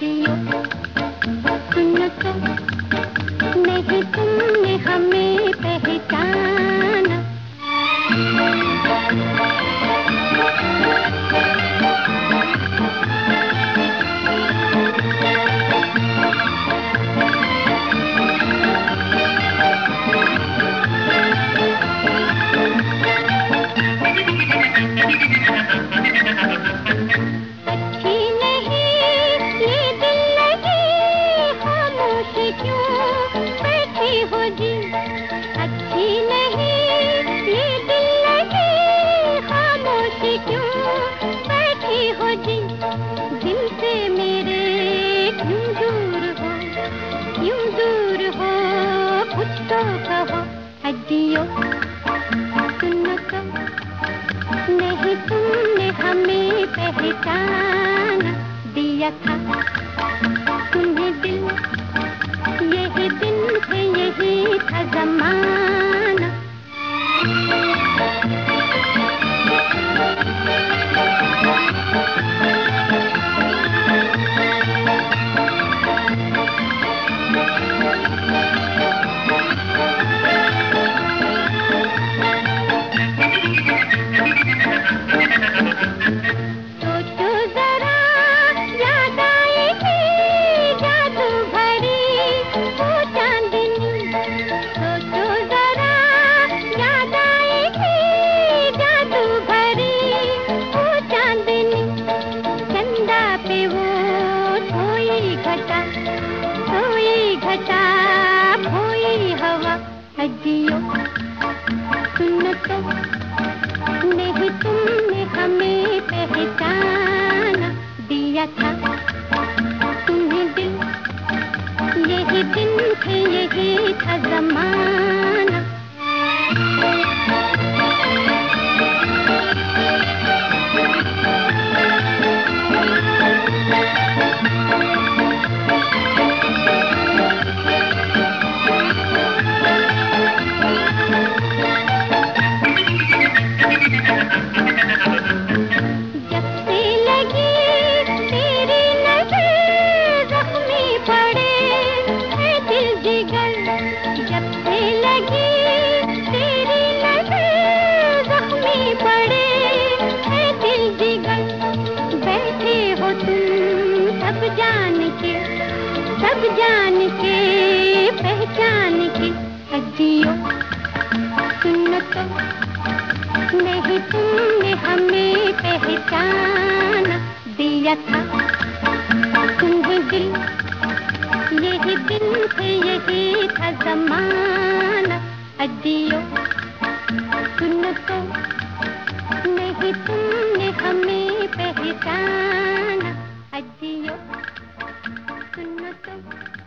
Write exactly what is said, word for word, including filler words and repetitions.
अजियो सुनो तो, नहीं तुमने हमें पहचाना। अच्छी नहीं ये दिल लगी, खामोश क्यों बैठी हो जी। अच्छी नहीं ये दिल लगी, खामोश क्यों बैठी हो जी। दिल से मेरे क्यों दूर हो, क्यों दूर हो, कुछ तो कहो। अजियो सुनो तो, नहीं तुमने हमें पहचाना। दिया था तुम्हें दिल, यही दिन थे, यही था ज़माना। सोचो जरा याद आएगी जादू भरी वो चांदनी। सोचो जरा याद आएगी जादू भरी वो चांदनी। चंदा पे वो सोई घटा, सोई घटा, खोई हवा। अजियो सुनो तो, नहीं तुमने हमें पहचाना। दिया था तुम्हें दिल, यही दिन थे, यही था ज़माना। जब से लगी तेरी नजर, ज़ख्मी पड़े है दिल जिगर। जब से लगी तेरी नजर, ज़ख्मी पड़े है दिल जिगर। बैठे हो तुम सब जान के, सब जान के, पहचान के। अजियो सुनो तो, नहीं तुमने हमें पहचाना। दिया था तुम्हें दिल, यही दिन थे, यही था ज़माना। अजियो सुनो तो, नहीं तुमने हमें पहचाना। अजियो सुनो तो।